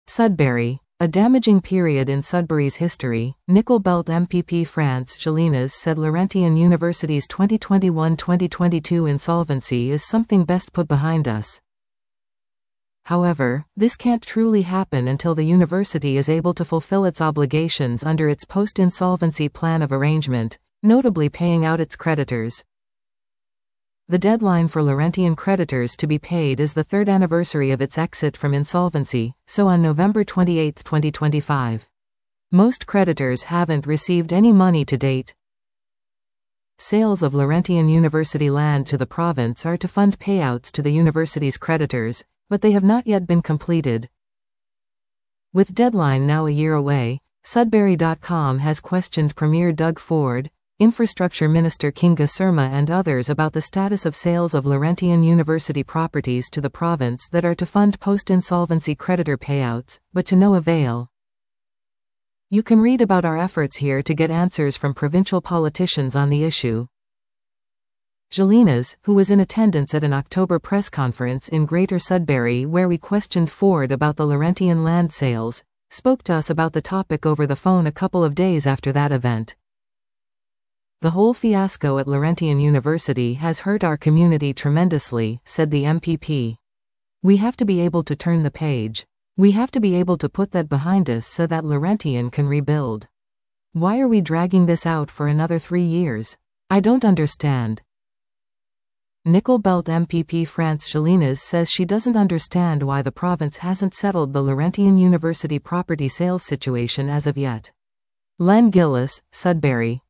Sudbury. A damaging period in Sudbury's history, Nickel Belt MPP France Gélinas said Laurentian University's 2021-2022 insolvency is something best put behind us. However, this can't truly happen until the university is able to fulfill its obligations under its post-insolvency plan of arrangement, notably paying out its creditors. The deadline for Laurentian creditors to be paid is the third anniversary of its exit from insolvency, so on November 28, 2025. Most creditors haven't received any money to date. Sales of Laurentian University land to the province are to fund payouts to the university's creditors, but they have not yet been completed. With deadline now a year away, Sudbury.com has questioned Premier Doug Ford, Infrastructure Minister Kinga Surma and others about the status of sales of Laurentian University properties to the province that are to fund post-insolvency creditor payouts, but to no avail. You can read about our efforts here to get answers from provincial politicians on the issue. Gélinas, who was in attendance at an October press conference in Greater Sudbury where we questioned Ford about the Laurentian land sales, spoke to us about the topic over the phone a couple of days after that event. The whole fiasco at Laurentian University has hurt our community tremendously, said the MPP. We have to be able to turn the page. We have to be able to put that behind us so that Laurentian can rebuild. Why are we dragging this out for another 3 years? I don't understand. Nickel Belt MPP France Gélinas says she doesn't understand why the province hasn't settled the Laurentian University property sales situation as of yet. Len Gillis, Sudbury.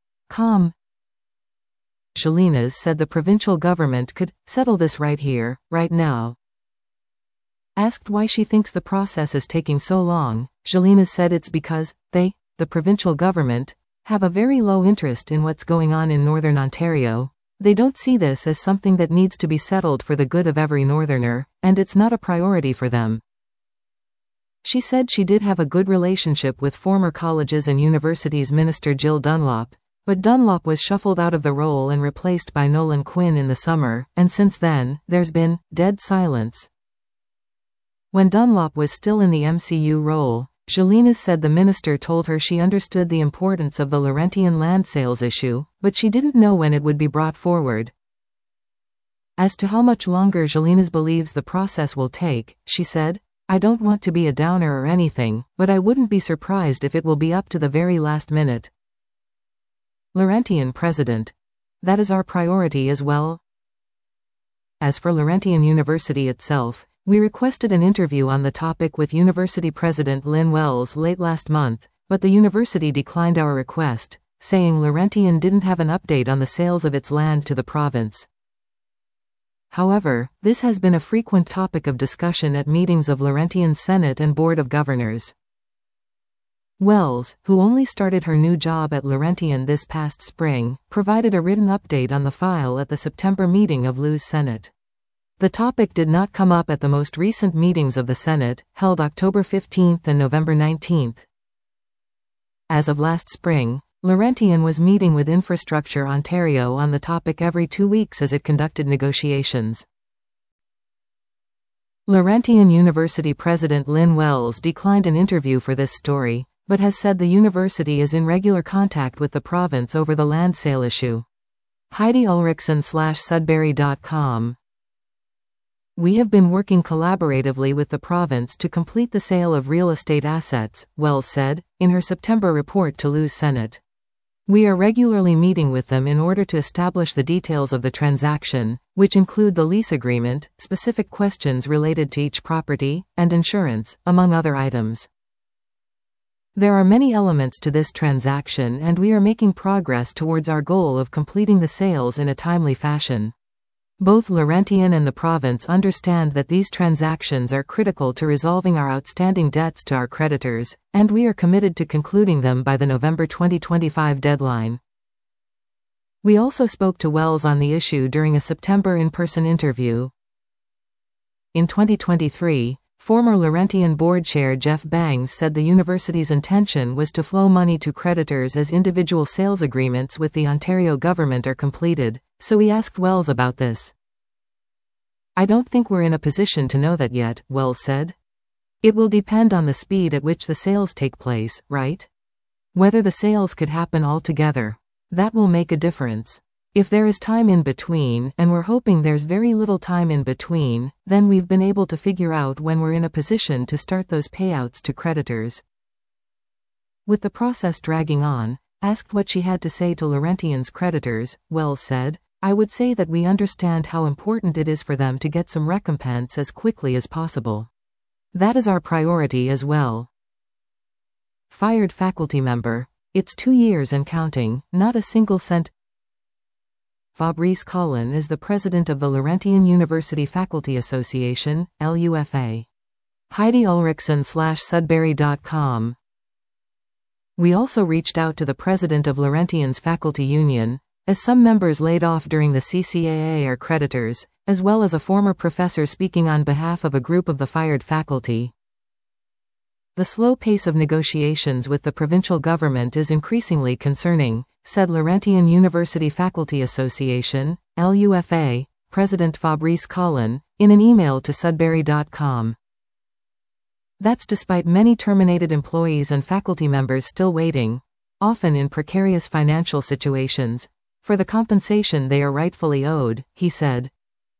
Gélinas said the provincial government could settle this right here, right now. Asked why she thinks the process is taking so long, Gélinas said it's because they, the provincial government, have a very low interest in what's going on in Northern Ontario. They don't see this as something that needs to be settled for the good of every Northerner, and it's not a priority for them. She said she did have a good relationship with former Colleges and Universities Minister Jill Dunlop, but Dunlop was shuffled out of the role and replaced by Nolan Quinn in the summer, and since then, there's been dead silence. When Dunlop was still in the MCU role, Gélinas said the minister told her she understood the importance of the Laurentian land sales issue, but she didn't know when it would be brought forward. As to how much longer Gélinas believes the process will take, she said, I don't want to be a downer or anything, but I wouldn't be surprised if it will be up to the very last minute. Laurentian President. That is our priority as well. As for Laurentian University itself, we requested an interview on the topic with University President Lynn Wells late last month, but the university declined our request, saying Laurentian didn't have an update on the sales of its land to the province. However, this has been a frequent topic of discussion at meetings of Laurentian's Senate and Board of Governors. Wells, who only started her new job at Laurentian this past spring, provided a written update on the file at the September meeting of LU's Senate. The topic did not come up at the most recent meetings of the Senate, held October 15 and November 19. As of last spring, Laurentian was meeting with Infrastructure Ontario on the topic every 2 weeks as it conducted negotiations. Laurentian University President Lynn Wells declined an interview for this story, but has said the university is in regular contact with the province over the land sale issue. Heidi Ulrichsen/Sudbury.com. We have been working collaboratively with the province to complete the sale of real estate assets, Wells said, in her September report to LU's Senate. We are regularly meeting with them in order to establish the details of the transaction, which include the lease agreement, specific questions related to each property, and insurance, among other items. There are many elements to this transaction and we are making progress towards our goal of completing the sales in a timely fashion. Both Laurentian and the province understand that these transactions are critical to resolving our outstanding debts to our creditors, and we are committed to concluding them by the November 2025 deadline. We also spoke to Wells on the issue during a September in-person interview. In 2023, former Laurentian board chair Jeff Bangs said the university's intention was to flow money to creditors as individual sales agreements with the Ontario government are completed, so we asked Wells about this. I don't think we're in a position to know that yet, Wells said. It will depend on the speed at which the sales take place, right? Whether the sales could happen all together. That will make a difference. If there is time in between, and we're hoping there's very little time in between, then we've been able to figure out when we're in a position to start those payouts to creditors. With the process dragging on, asked what she had to say to Laurentian's creditors, Wells said, I would say that we understand how important it is for them to get some recompense as quickly as possible. That is our priority as well. Fired faculty member. It's 2 years and counting, not a single cent. Fabrice Collin is the president of the Laurentian University Faculty Association, LUFA. Heidi Ulrichsen /Sudbury.com. We also reached out to the president of Laurentian's faculty union, as some members laid off during the CCAA are creditors, as well as a former professor speaking on behalf of a group of the fired faculty. The slow pace of negotiations with the provincial government is increasingly concerning, said Laurentian University Faculty Association, LUFA, President Fabrice Collin, in an email to Sudbury.com. That's despite many terminated employees and faculty members still waiting, often in precarious financial situations, for the compensation they are rightfully owed, he said.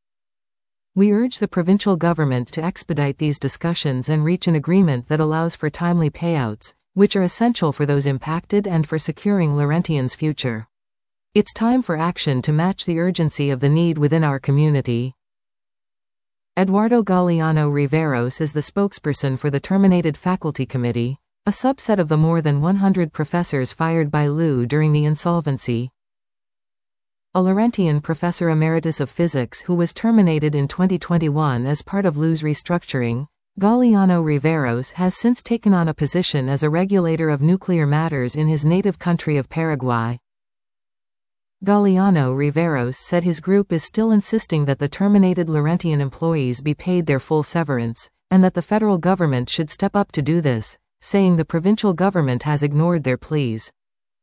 We urge the provincial government to expedite these discussions and reach an agreement that allows for timely payouts, which are essential for those impacted and for securing Laurentian's future. It's time for action to match the urgency of the need within our community. Eduardo Galeano Riveros is the spokesperson for the Terminated Faculty Committee, a subset of the more than 100 professors fired by LU during the insolvency. A Laurentian professor emeritus of physics who was terminated in 2021 as part of LU's restructuring, Galeano Riveros has since taken on a position as a regulator of nuclear matters in his native country of Paraguay. Galeano Riveros said his group is still insisting that the terminated Laurentian employees be paid their full severance, and that the federal government should step up to do this, saying the provincial government has ignored their pleas.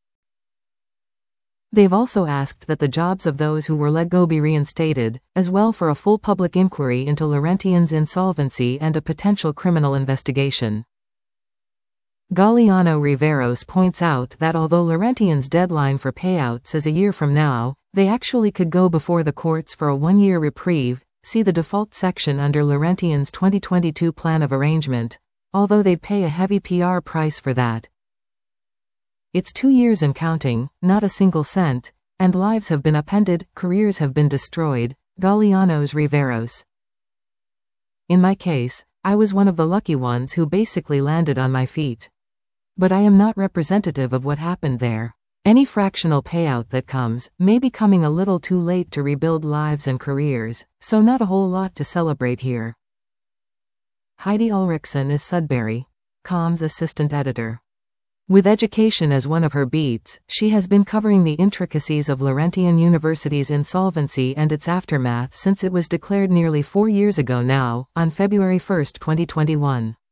They've also asked that the jobs of those who were let go be reinstated, as well for a full public inquiry into Laurentian's insolvency and a potential criminal investigation. Galeano Riveros points out that although Laurentian's deadline for payouts is a year from now, they actually could go before the courts for a 1-year reprieve, see the default section under Laurentian's 2022 plan of arrangement, although they'd pay a heavy PR price for that. It's 2 years and counting, not a single cent, and lives have been upended, careers have been destroyed, Galeano's Riveros. In my case, I was one of the lucky ones who basically landed on my feet. But I am not representative of what happened there. Any fractional payout that comes may be coming a little too late to rebuild lives and careers, so not a whole lot to celebrate here. Heidi Ulrichsen is Sudbury.com's assistant editor. With education as one of her beats, she has been covering the intricacies of Laurentian University's insolvency and its aftermath since it was declared nearly 4 years ago now, on February 1, 2021.